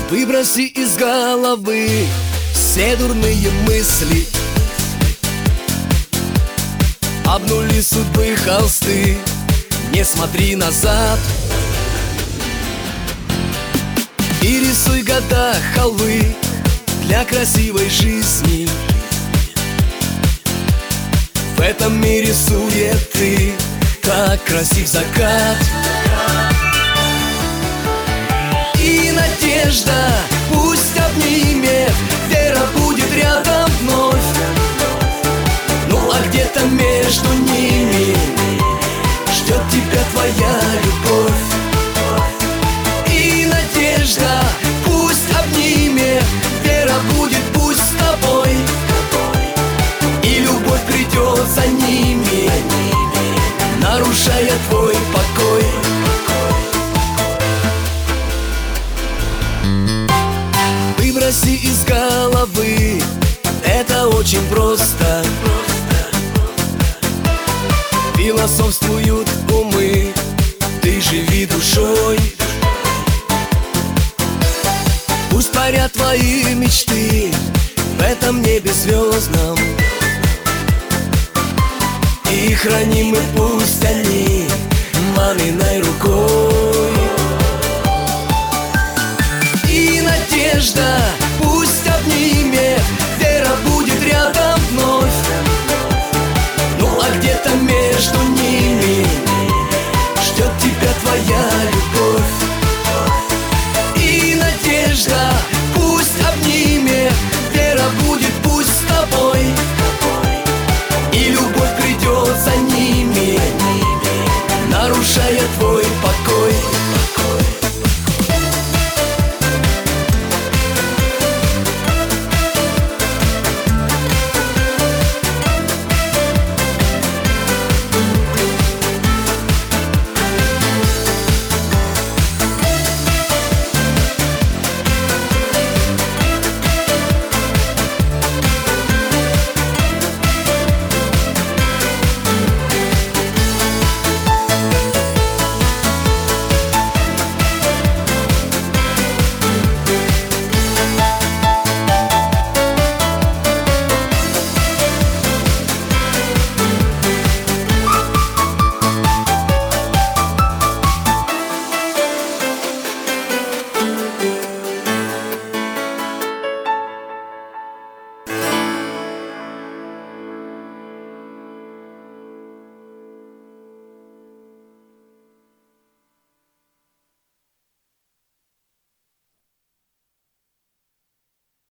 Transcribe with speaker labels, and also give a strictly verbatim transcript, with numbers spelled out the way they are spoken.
Speaker 1: Выброси из головы все дурные мысли, обнули судьбы холсты, не смотри назад. И рисуй года халвы для красивой жизни. В этом мире суеты так красив закат. И надежда пусть обнимет, вера будет рядом вновь. Ну а где-то между ними ждет тебя твоя любовь. И надежда пусть обнимет, вера будет пусть с тобой. И любовь придет за ними, нарушая твой покой. Выброси из головы, это очень просто. Философствуют умы, ты живи душой. Пусть парят твои мечты в этом небе звездном, и хранимы пусть они маминой рукой. И надежда